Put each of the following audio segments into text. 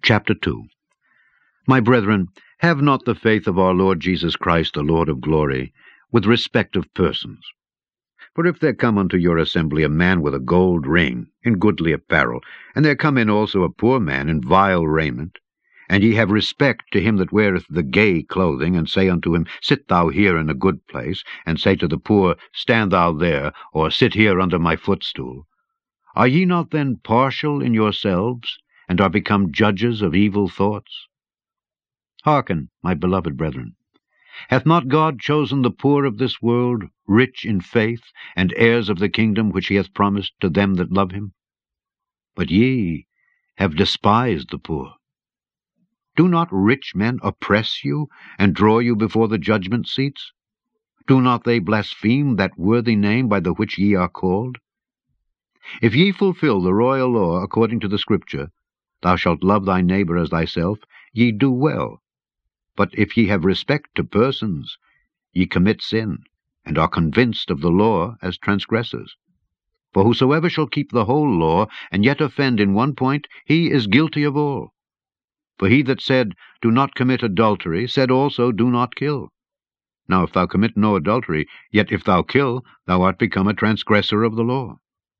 Chapter 2. My brethren, have not the faith of our Lord Jesus Christ, the Lord of glory, with respect of persons. For if there come unto your assembly a man with a gold ring, in goodly apparel, and there come in also a poor man in vile raiment, and ye have respect to him that weareth the gay clothing, and say unto him, Sit thou here in a good place, and say to the poor, Stand thou there, or sit here under my footstool, are ye not then partial in yourselves, and are become judges of evil thoughts? Hearken, my beloved brethren. Hath not God chosen the poor of this world, rich in faith, and heirs of the kingdom which he hath promised to them that love him? But ye have despised the poor. Do not rich men oppress you, and draw you before the judgment seats? Do not they blaspheme that worthy name by the which ye are called? If ye fulfill the royal law according to the Scripture, Thou shalt love thy neighbor as thyself, ye do well. But if ye have respect to persons, ye commit sin, and are convinced of the law as transgressors. For whosoever shall keep the whole law, and yet offend in one point, he is guilty of all. For he that said, Do not commit adultery, said also, Do not kill. Now if thou commit no adultery, yet if thou kill, thou art become a transgressor of the law.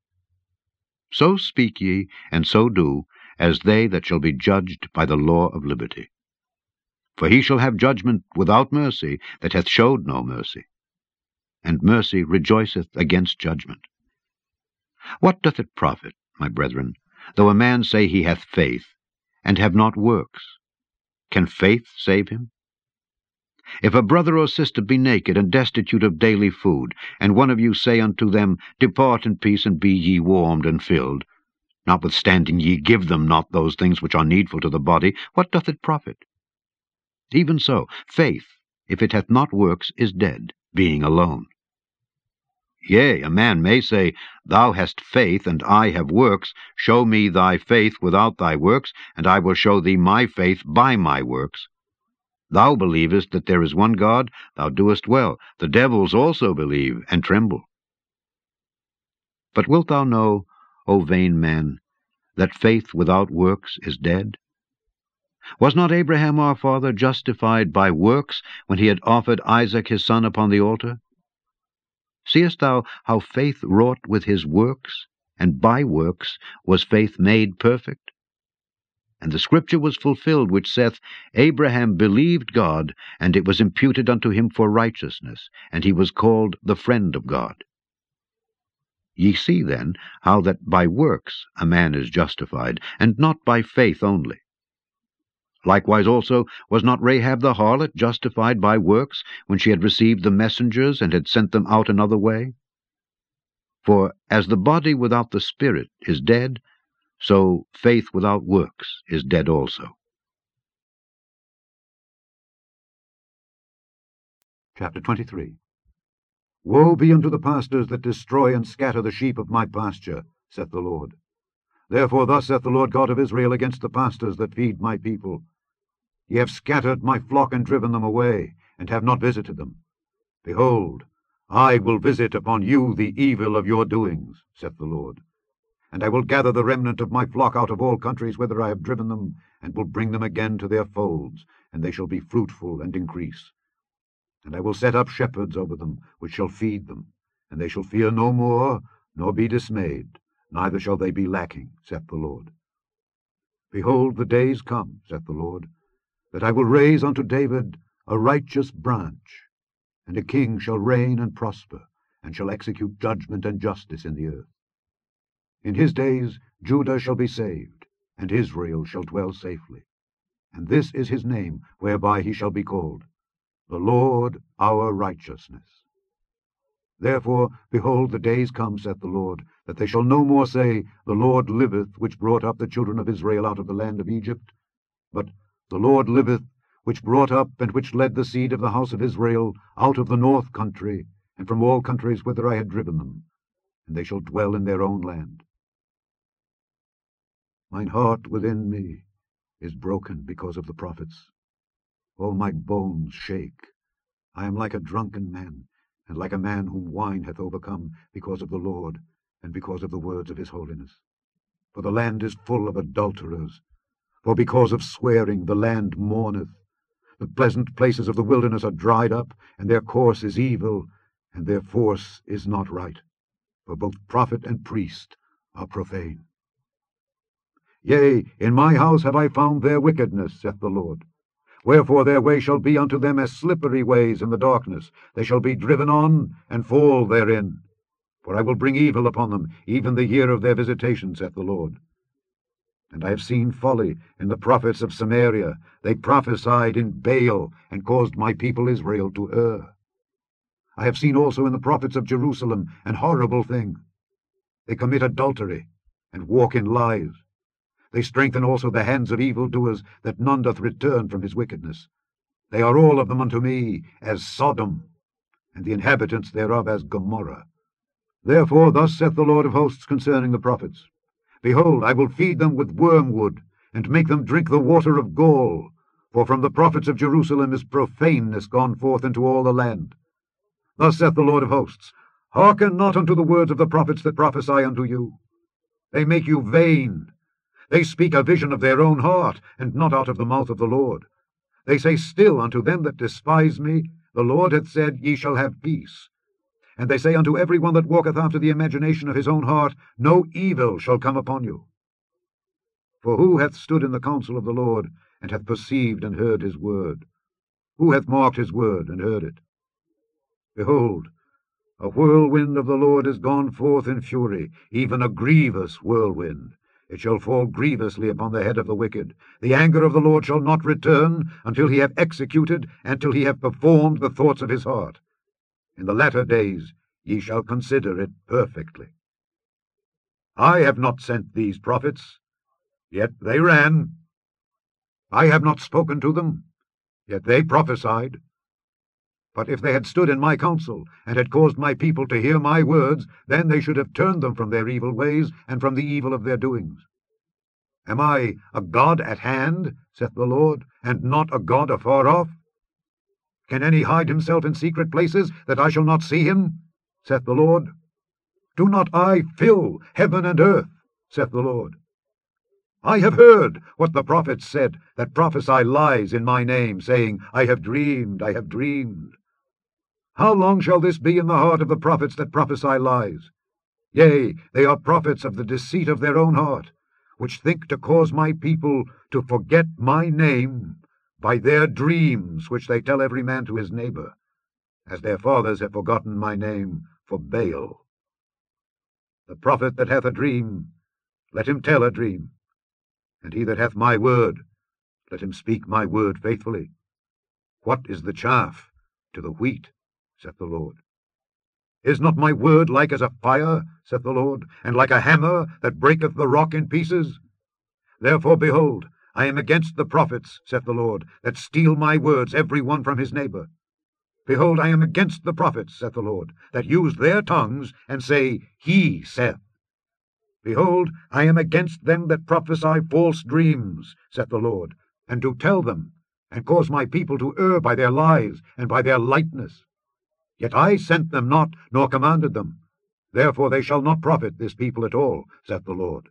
So speak ye, and so do, as they that shall be judged by the law of liberty. For he shall have judgment without mercy that hath showed no mercy, and mercy rejoiceth against judgment. What doth it profit, my brethren, though a man say he hath faith, and have not works? Can faith save him? If a brother or sister be naked and destitute of daily food, and one of you say unto them, Depart in peace, and be ye warmed and filled, notwithstanding ye give them not those things which are needful to the body, what doth it profit? Even so, faith, if it hath not works, is dead, being alone. Yea, a man may say, Thou hast faith, and I have works. Show me thy faith without thy works, and I will show thee my faith by my works. Thou believest that there is one God, thou doest well. The devils also believe, and tremble. But wilt thou know, O vain man, that faith without works is dead? Was not Abraham our father justified by works when he had offered Isaac his son upon the altar? Seest thou how faith wrought with his works, and by works was faith made perfect? And the Scripture was fulfilled, which saith, Abraham believed God, and it was imputed unto him for righteousness, and he was called the friend of God. Ye see then how that by works a man is justified, and not by faith only. Likewise also was not Rahab the harlot justified by works, when she had received the messengers, and had sent them out another way? For as the body without the spirit is dead, so faith without works is dead also. Chapter 23. Woe be unto the pastors that destroy and scatter the sheep of my pasture, saith the Lord. Therefore thus saith the Lord God of Israel against the pastors that feed my people. Ye have scattered my flock and driven them away, and have not visited them. Behold, I will visit upon you the evil of your doings, saith the Lord. And I will gather the remnant of my flock out of all countries whither I have driven them, and will bring them again to their folds, and they shall be fruitful and increase. And I will set up shepherds over them, which shall feed them, and they shall fear no more, nor be dismayed, neither shall they be lacking, saith the Lord. Behold, the days come, saith the Lord, that I will raise unto David a righteous branch, and a king shall reign and prosper, and shall execute judgment and justice in the earth. In his days Judah shall be saved, and Israel shall dwell safely. And this is his name, whereby he shall be called, the Lord our righteousness. Therefore, behold, the days come, saith the Lord, that they shall no more say, The Lord liveth, which brought up the children of Israel out of the land of Egypt, but The Lord liveth, which brought up and which led the seed of the house of Israel out of the north country, and from all countries whither I had driven them, and they shall dwell in their own land. Mine heart within me is broken because of the prophets. All my bones shake. I am like a drunken man, and like a man whom wine hath overcome, because of the Lord, and because of the words of his holiness. For the land is full of adulterers. For because of swearing the land mourneth. The pleasant places of the wilderness are dried up, and their course is evil, and their force is not right. For both prophet and priest are profane. Yea, in my house have I found their wickedness, saith the Lord. Wherefore their way shall be unto them as slippery ways in the darkness. They shall be driven on, and fall therein. For I will bring evil upon them, even the year of their visitation, saith the Lord. And I have seen folly in the prophets of Samaria. They prophesied in Baal, and caused my people Israel to err. I have seen also in the prophets of Jerusalem an horrible thing. They commit adultery, and walk in lies. They strengthen also the hands of evildoers, that none doth return from his wickedness. They are all of them unto me as Sodom, and the inhabitants thereof as Gomorrah. Therefore thus saith the Lord of hosts concerning the prophets, Behold, I will feed them with wormwood, and make them drink the water of gall. For from the prophets of Jerusalem is profaneness gone forth into all the land. Thus saith the Lord of hosts, Hearken not unto the words of the prophets that prophesy unto you. They make you vain. They speak a vision of their own heart, and not out of the mouth of the Lord. They say still unto them that despise me, The Lord hath said, Ye shall have peace. And they say unto every one that walketh after the imagination of his own heart, No evil shall come upon you. For who hath stood in the counsel of the Lord, and hath perceived and heard his word? Who hath marked his word, and heard it? Behold, a whirlwind of the Lord is gone forth in fury, even a grievous whirlwind. It shall fall grievously upon the head of the wicked. The anger of the Lord shall not return, until he have executed, and till he have performed the thoughts of his heart. In the latter days ye shall consider it perfectly. I have not sent these prophets, yet they ran. I have not spoken to them, yet they prophesied. But if they had stood in my counsel, and had caused my people to hear my words, then they should have turned them from their evil ways, and from the evil of their doings. Am I a God at hand, saith the Lord, and not a God afar off? Can any hide himself in secret places, that I shall not see him, saith the Lord? Do not I fill heaven and earth, saith the Lord? I have heard what the prophets said, that prophesy lies in my name, saying, I have dreamed, I have dreamed. How long shall this be in the heart of the prophets that prophesy lies? Yea, they are prophets of the deceit of their own heart, which think to cause my people to forget my name by their dreams, which they tell every man to his neighbor, as their fathers have forgotten my name for Baal. The prophet that hath a dream, let him tell a dream. And he that hath my word, let him speak my word faithfully. What is the chaff to the wheat, saith the Lord? Is not my word like as a fire, saith the Lord, and like a hammer that breaketh the rock in pieces? Therefore, behold, I am against the prophets, saith the Lord, that steal my words, every one from his neighbor. Behold, I am against the prophets, saith the Lord, that use their tongues, and say, He saith. Behold, I am against them that prophesy false dreams, saith the Lord, and do tell them, and cause my people to err by their lies, and by their lightness. Yet I sent them not, nor commanded them. Therefore they shall not profit this people at all, saith the Lord.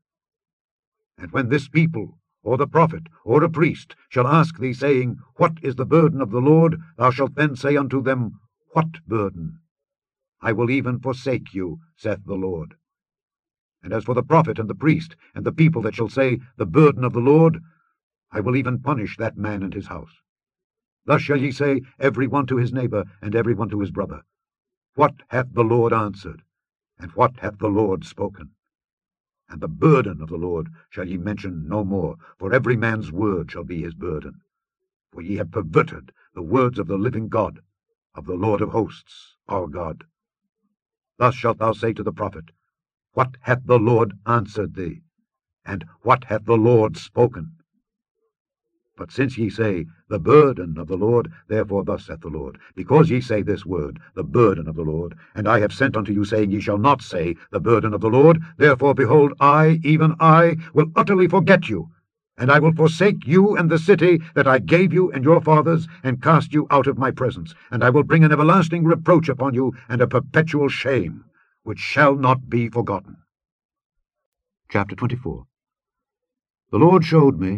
And when this people, or the prophet, or a priest, shall ask thee, saying, What is the burden of the Lord? Thou shalt then say unto them, What burden? I will even forsake you, saith the Lord. And as for the prophet and the priest, and the people that shall say, The burden of the Lord, I will even punish that man and his house. Thus shall ye say, every one to his neighbor, and every one to his brother, What hath the Lord answered? And what hath the Lord spoken? And the burden of the Lord shall ye mention no more, for every man's word shall be his burden. For ye have perverted the words of the living God, of the Lord of hosts, our God. Thus shalt thou say to the prophet, What hath the Lord answered thee? And what hath the Lord spoken? But since ye say, The burden of the Lord, therefore thus saith the Lord, because ye say this word, the burden of the Lord, and I have sent unto you, saying, Ye shall not say, the burden of the Lord, therefore, behold, I, even I, will utterly forget you, and I will forsake you and the city that I gave you and your fathers, and cast you out of my presence, and I will bring an everlasting reproach upon you, and a perpetual shame, which shall not be forgotten. Chapter 24. The Lord showed me,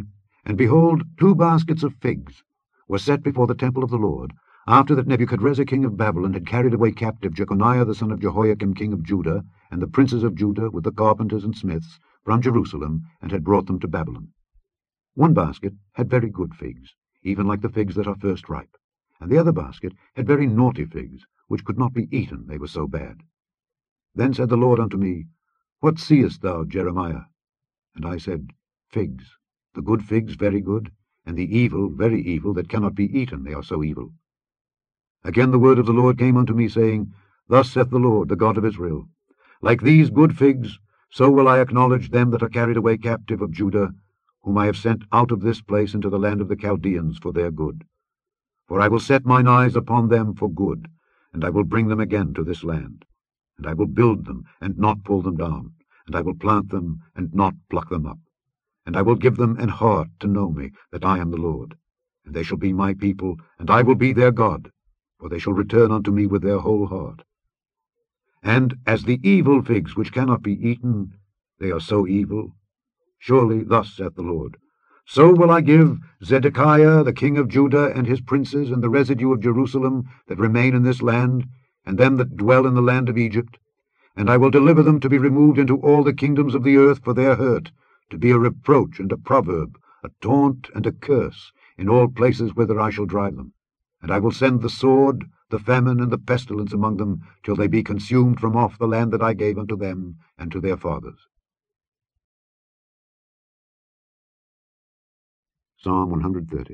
And behold, 2 baskets of figs were set before the temple of the Lord, after that Nebuchadrezzar king of Babylon had carried away captive Jeconiah the son of Jehoiakim king of Judah, and the princes of Judah with the carpenters and smiths, from Jerusalem, and had brought them to Babylon. 1 basket had very good figs, even like the figs that are first ripe, and the other basket had very naughty figs, which could not be eaten, they were so bad. Then said the Lord unto me, What seest thou, Jeremiah? And I said, Figs, the good figs very good, and the evil very evil, that cannot be eaten, they are so evil. Again the word of the Lord came unto me, saying, Thus saith the Lord, the God of Israel, Like these good figs, so will I acknowledge them that are carried away captive of Judah, whom I have sent out of this place into the land of the Chaldeans for their good. For I will set mine eyes upon them for good, and I will bring them again to this land. And I will build them, and not pull them down, and I will plant them, and not pluck them up. And I will give them an heart to know me, that I am the Lord. And they shall be my people, and I will be their God, for they shall return unto me with their whole heart. And as the evil figs which cannot be eaten, they are so evil. Surely thus saith the Lord, So will I give Zedekiah the king of Judah, and his princes, and the residue of Jerusalem that remain in this land, and them that dwell in the land of Egypt, and I will deliver them to be removed into all the kingdoms of the earth for their hurt, to be a reproach and a proverb, a taunt and a curse, in all places whither I shall drive them. And I will send the sword, the famine, and the pestilence among them, till they be consumed from off the land that I gave unto them and to their fathers. Psalm 130.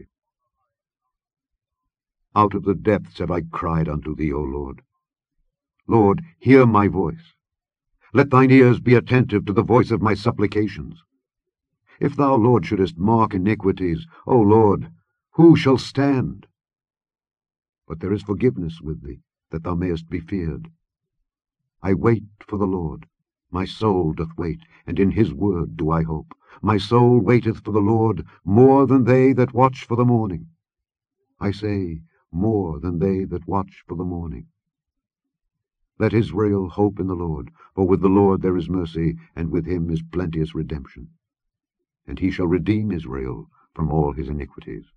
Out of the depths have I cried unto thee, O Lord. Lord, hear my voice. Let thine ears be attentive to the voice of my supplications. If thou, Lord, shouldest mark iniquities, O Lord, who shall stand? But there is forgiveness with thee, that thou mayest be feared. I wait for the Lord. My soul doth wait, and in his word do I hope. My soul waiteth for the Lord more than they that watch for the morning. I say, more than they that watch for the morning. Let Israel hope in the Lord, for with the Lord there is mercy, and with him is plenteous redemption. And he shall redeem Israel from all his iniquities.